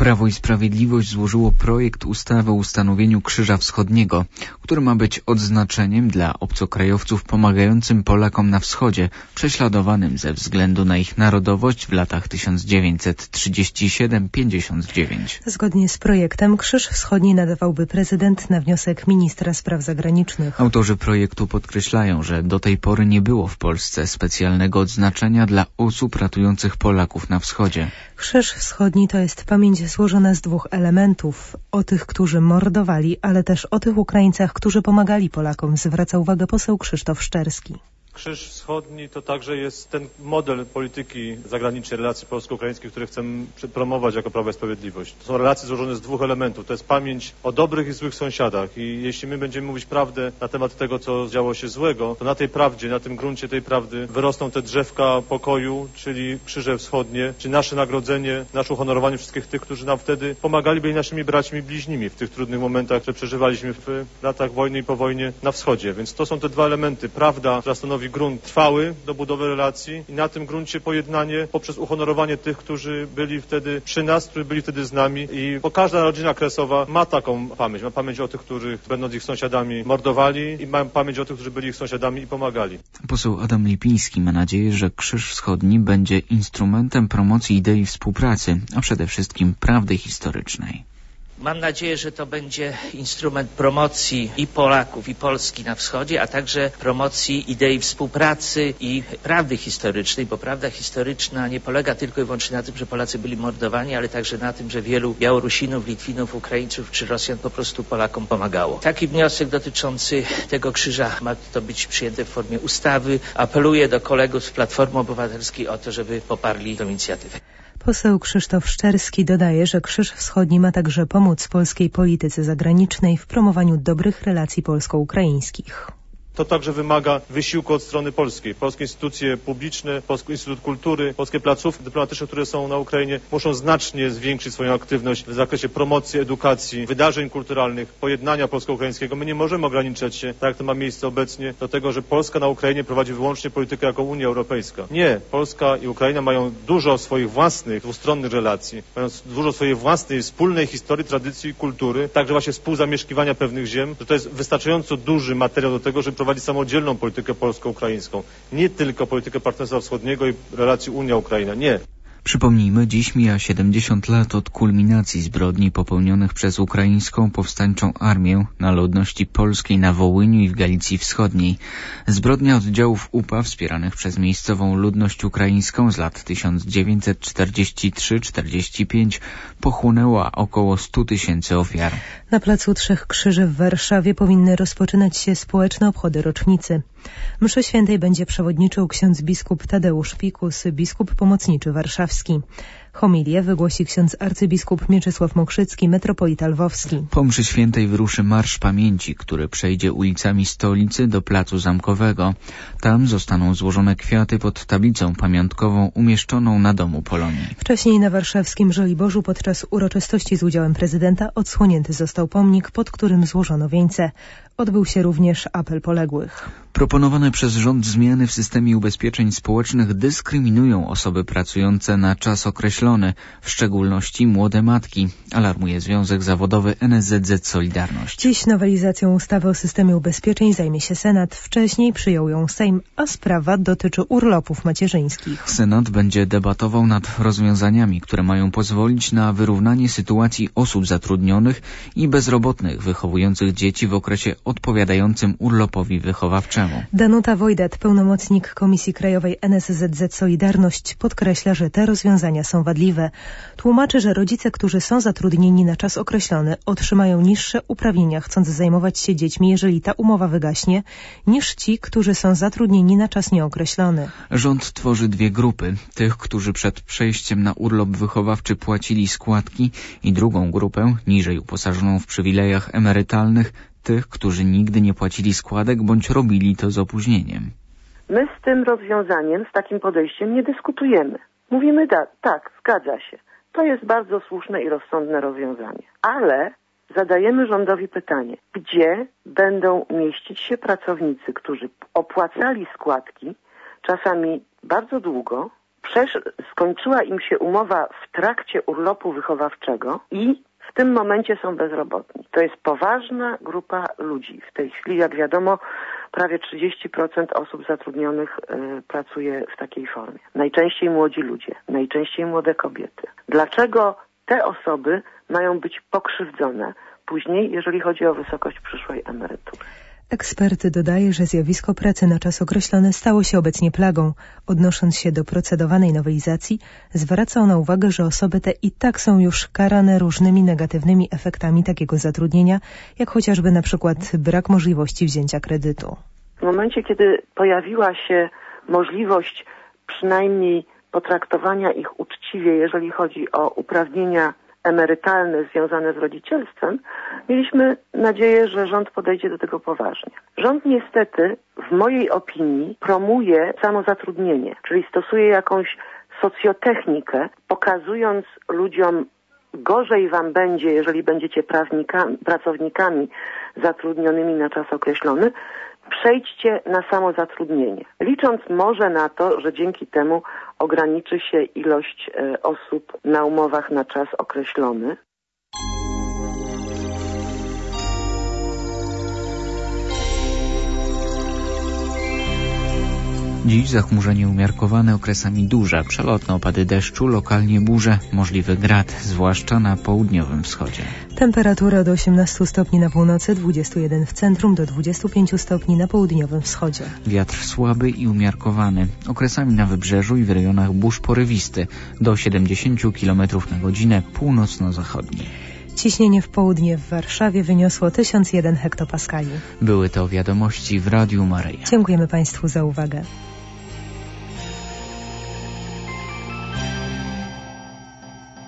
Prawo i Sprawiedliwość złożyło projekt ustawy o ustanowieniu Krzyża Wschodniego, który ma być odznaczeniem dla obcokrajowców pomagającym Polakom na wschodzie, prześladowanym ze względu na ich narodowość w latach 1937-59. Zgodnie z projektem Krzyż Wschodni nadawałby prezydent na wniosek ministra spraw zagranicznych. Autorzy projektu podkreślają, że do tej pory nie było w Polsce specjalnego odznaczenia dla osób ratujących Polaków na wschodzie. Krzyż Wschodni to jest pamięć złożona z dwóch elementów. O tych, którzy mordowali, ale też o tych Ukraińcach, którzy pomagali Polakom, zwraca uwagę poseł Krzysztof Szczerski. Krzyż Wschodni to także jest ten model polityki zagranicznej, relacji polsko-ukraińskich, które chcemy promować jako Prawo i Sprawiedliwość. To są relacje złożone z dwóch elementów. To jest pamięć o dobrych i złych sąsiadach. I jeśli my będziemy mówić prawdę na temat tego, co działo się złego, to na tej prawdzie, na tym gruncie tej prawdy wyrosną te drzewka pokoju, czyli Krzyże Wschodnie, czyli nasze nagrodzenie, nasze uhonorowanie wszystkich tych, którzy nam wtedy pomagali, byli naszymi braćmi i bliźnimi w tych trudnych momentach, które przeżywaliśmy w latach wojny i po wojnie na wschodzie. Więc to są te dwa elementy. Prawda, która stanowi grunt trwały do budowy relacji i na tym gruncie pojednanie poprzez uhonorowanie tych, którzy byli wtedy przy nas, którzy byli wtedy z nami. Bo każda rodzina kresowa ma taką pamięć. Ma pamięć o tych, którzy będąc ich sąsiadami mordowali i ma pamięć o tych, którzy byli ich sąsiadami i pomagali. Poseł Adam Lipiński ma nadzieję, że Krzyż Wschodni będzie instrumentem promocji idei współpracy, a przede wszystkim prawdy historycznej. Mam nadzieję, że to będzie instrument promocji i Polaków, i Polski na wschodzie, a także promocji idei współpracy i prawdy historycznej, bo prawda historyczna nie polega tylko i wyłącznie na tym, że Polacy byli mordowani, ale także na tym, że wielu Białorusinów, Litwinów, Ukraińców czy Rosjan po prostu Polakom pomagało. Taki wniosek dotyczący tego krzyża ma to być przyjęte w formie ustawy. Apeluję do kolegów z Platformy Obywatelskiej o to, żeby poparli tę inicjatywę. Poseł Krzysztof Szczerski dodaje, że Krzyż Wschodni ma także pomóc polskiej polityce zagranicznej w promowaniu dobrych relacji polsko-ukraińskich. To także wymaga wysiłku od strony polskiej. Polskie instytucje publiczne, Polski Instytut Kultury, polskie placówki dyplomatyczne, które są na Ukrainie, muszą znacznie zwiększyć swoją aktywność w zakresie promocji, edukacji, wydarzeń kulturalnych, pojednania polsko-ukraińskiego. My nie możemy ograniczać się, tak jak to ma miejsce obecnie, do tego, że Polska na Ukrainie prowadzi wyłącznie politykę jako Unia Europejska. Nie. Polska i Ukraina mają dużo swoich własnych dwustronnych relacji, mają dużo swojej własnej wspólnej historii, tradycji i kultury, także właśnie współzamieszkiwania pewnych ziem, że to jest wystarczająco duży materiał do tego, żeby prowadzić samodzielną politykę polsko-ukraińską. Nie tylko politykę Partnerstwa Wschodniego i relacji Unia-Ukraina. Nie. Przypomnijmy, dziś mija 70 lat od kulminacji zbrodni popełnionych przez ukraińską powstańczą armię na ludności polskiej na Wołyniu i w Galicji Wschodniej. Zbrodnia oddziałów UPA wspieranych przez miejscową ludność ukraińską z lat 1943-45 pochłonęła około 100 000 ofiar. Na Placu Trzech Krzyży w Warszawie powinny rozpoczynać się społeczne obchody rocznicy. Mszy świętej będzie przewodniczył ksiądz biskup Tadeusz Pikus, biskup pomocniczy warszawski. Homilię wygłosi ksiądz arcybiskup Mieczysław Mokrzycki, metropolita lwowski. Po mszy świętej wyruszy Marsz Pamięci, który przejdzie ulicami stolicy do Placu Zamkowego. Tam zostaną złożone kwiaty pod tablicą pamiątkową umieszczoną na Domu Polonii. Wcześniej na warszawskim Żoliborzu podczas uroczystości z udziałem prezydenta odsłonięty został pomnik, pod którym złożono wieńce. Odbył się również apel poległych. Proponowane przez rząd zmiany w systemie ubezpieczeń społecznych dyskryminują osoby pracujące na czas określony, w szczególności młode matki, alarmuje Związek Zawodowy NSZZ Solidarność. Dziś nowelizacją ustawy o systemie ubezpieczeń zajmie się Senat. Wcześniej przyjął ją Sejm, a sprawa dotyczy urlopów macierzyńskich. Senat będzie debatował nad rozwiązaniami, które mają pozwolić na wyrównanie sytuacji osób zatrudnionych i bezrobotnych wychowujących dzieci w okresie odpowiadającym urlopowi wychowawczemu. Danuta Wojdat, pełnomocnik Komisji Krajowej NSZZ Solidarność, podkreśla, że te rozwiązania są wadliwe. Tłumaczy, że rodzice, którzy są zatrudnieni na czas określony, otrzymają niższe uprawnienia, chcąc zajmować się dziećmi, jeżeli ta umowa wygaśnie, niż ci, którzy są zatrudnieni na czas nieokreślony. Rząd tworzy dwie grupy. Tych, którzy przed przejściem na urlop wychowawczy płacili składki, i drugą grupę, niżej uposażoną w przywilejach emerytalnych, tych, którzy nigdy nie płacili składek bądź robili to z opóźnieniem. My z tym rozwiązaniem, z takim podejściem nie dyskutujemy. Mówimy tak, zgadza się. To jest bardzo słuszne i rozsądne rozwiązanie. Ale zadajemy rządowi pytanie, gdzie będą mieścić się pracownicy, którzy opłacali składki czasami bardzo długo, skończyła im się umowa w trakcie urlopu wychowawczego i w tym momencie są bezrobotni. To jest poważna grupa ludzi. W tej chwili, jak wiadomo, prawie 30% osób zatrudnionych pracuje w takiej formie. Najczęściej młodzi ludzie, najczęściej młode kobiety. Dlaczego te osoby mają być pokrzywdzone później, jeżeli chodzi o wysokość przyszłej emerytury? Ekspert dodaje, że zjawisko pracy na czas określony stało się obecnie plagą. Odnosząc się do procedowanej nowelizacji, zwraca ona uwagę, że osoby te i tak są już karane różnymi negatywnymi efektami takiego zatrudnienia, jak chociażby na przykład brak możliwości wzięcia kredytu. W momencie, kiedy pojawiła się możliwość przynajmniej potraktowania ich uczciwie, jeżeli chodzi o uprawnienia emerytalne związane z rodzicielstwem, mieliśmy nadzieję, że rząd podejdzie do tego poważnie. Rząd niestety, w mojej opinii, promuje samozatrudnienie, czyli stosuje jakąś socjotechnikę, pokazując ludziom, gorzej wam będzie, jeżeli będziecie pracownikami zatrudnionymi na czas określony, przejdźcie na samozatrudnienie. Licząc może na to, że dzięki temu ograniczy się ilość osób na umowach na czas określony. Dziś zachmurzenie umiarkowane, okresami duże, przelotne opady deszczu, lokalnie burze, możliwy grad, zwłaszcza na południowym wschodzie. Temperatura od 18 stopni na północy, 21 w centrum, do 25 stopni na południowym wschodzie. Wiatr słaby i umiarkowany, okresami na wybrzeżu i w rejonach burz porywisty, do 70 km na godzinę północno-zachodniej. Ciśnienie w południe w Warszawie wyniosło 1001 hektopaskali. Były to wiadomości w Radiu Maryja. Dziękujemy Państwu za uwagę.